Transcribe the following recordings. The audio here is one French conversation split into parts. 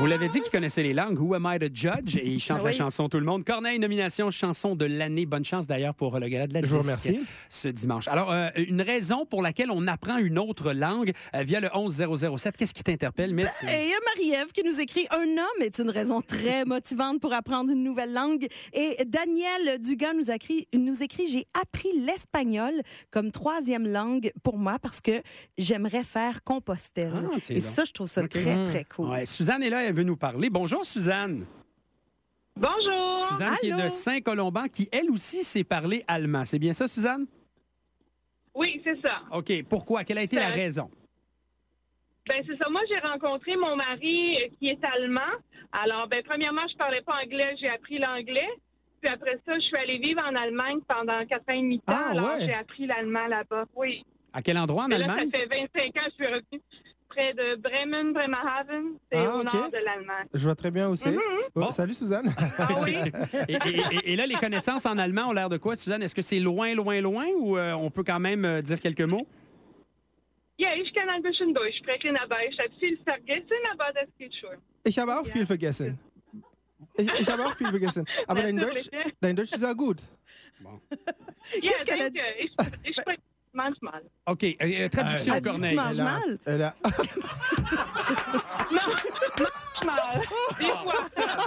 Vous l'avez dit qu'il connaissait les langues. Who am I the judge? Et il chante la chanson Tout le monde. Corneille, nomination chanson de l'année. Bonne chance d'ailleurs pour le gala de la disque. Je vous remercie. Ce dimanche. Alors, une raison pour laquelle on apprend une autre langue via le 11007. Qu'est-ce qui t'interpelle, Mitz? Il y a Marie-Ève qui nous écrit « Un homme est une raison très motivante pour apprendre une nouvelle langue. » Et Daniel Dugas nous écrit « J'ai appris l'espagnol comme troisième langue pour moi parce que j'aimerais faire Compostelle. » Et ça, je trouve ça très, très cool. Ouais, Suzanne est là, elle veut nous parler. Bonjour, Suzanne. Bonjour. Suzanne qui est de Saint-Colomban, qui elle aussi sait parler allemand. C'est bien ça, Suzanne? Oui, c'est ça. OK. Pourquoi? Quelle a été la raison? Ben c'est ça. Moi, j'ai rencontré mon mari qui est allemand. Alors, premièrement, je parlais pas anglais, j'ai appris l'anglais. Puis après ça, je suis allée vivre en Allemagne pendant 4 ans et demi temps. Alors, j'ai appris l'allemand là-bas. Oui. À quel endroit en Allemagne? Là, ça fait 25 ans que je suis revenue près de Bremerhaven. C'est au nord de l'Allemagne. Je vois très bien où c'est. Bon. Salut, Suzanne. Ah oui? et là, les connaissances en allemand ont l'air de quoi, Suzanne? Est-ce que c'est loin, loin, loin ou on peut quand même dire quelques mots? Ja, ich kann ein bisschen Deutsch sprechen, aber ich habe viel vergessen, aber das geht schon. Ich habe auch viel vergessen. Ich habe auch viel vergessen. Aber dein Deutsch ist sehr gut. Bon. Ja, danke. Ich spreche manchmal. OK. Traduction, Corneille. Manchmal? Manchmal. Des fois.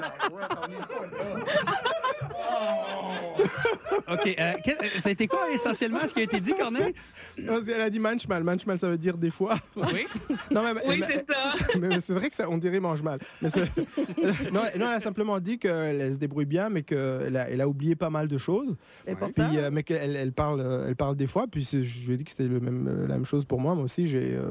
OK. Ça a été quoi essentiellement ce qui a été dit, Corneille? Elle a dit manchmal. Manchmal, ça veut dire des fois. Oui. Non, oui, c'est ça. Mais c'est vrai que ça, on dirait mange mal. Mais non, elle a simplement dit qu'elle se débrouille bien, mais qu'elle a oublié pas mal de choses. Et pourtant? Puis, mais qu'elle parle des fois. Puis je lui ai dit que c'était la même chose pour moi. Moi aussi,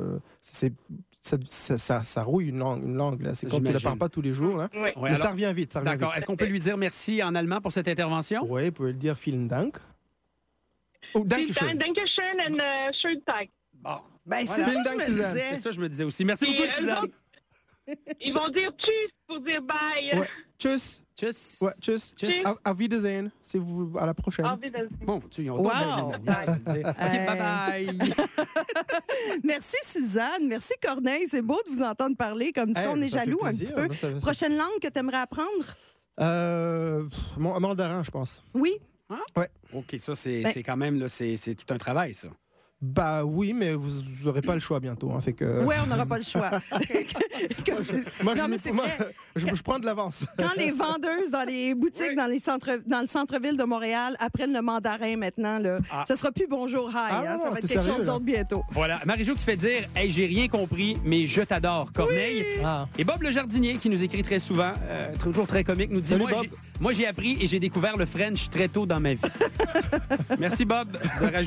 ça rouille une langue là. C'est quand tu ne la parles pas tous les jours. Là. Oui. Mais alors, ça revient vite. D'accord. Est-ce qu'on peut lui dire merci en allemand pour cette intervention? Oui, vous pouvez le dire vielen Dank. Oh, Dankeschön. Dankeschön and schönen Tag. Bon. Ben, Voilà. c'est ça que je me Suzanne. disais. C'est ça que je me disais aussi. Merci beaucoup, Suzanne. Ils vont dire tschüss pour dire bye. Ouais. Tschüss. Tchuss. Ouais, tschüss. Tchuss. Auf Wiedersehen. À la prochaine. Auf Wiedersehen. Bon, ils ont Wow. OK, bye-bye. Merci, Suzanne. Merci, Corneille. C'est beau de vous entendre parler comme ça. On est ça fait jaloux plaisir. un petit peu. Moi, ça- Prochaine langue que tu aimerais apprendre? Mandarin, je pense. Oui. Ouais. OK, ça, c'est quand même, là, c'est tout un travail, ça. Bah oui, mais vous n'aurez pas le choix bientôt. Hein, fait que... Oui, on n'aura pas le choix. Moi, Non, mais c'est vrai. je prends de l'avance. Quand les vendeuses dans les boutiques, dans le centre-ville de Montréal apprennent le mandarin maintenant, là, ça sera plus bonjour, hi. Ah, ça non, va être c'est quelque sérieux, chose là. d'autre bientôt. Voilà. Marie-Jo qui fait dire « Hey, j'ai rien compris, mais je t'adore, Corneille. Oui. Ah. Et Bob le jardinier, qui nous écrit très souvent, toujours très comique, nous dit Salut, « Moi, j'ai appris et j'ai découvert le French très tôt dans ma vie. » Merci, Bob, de rajouter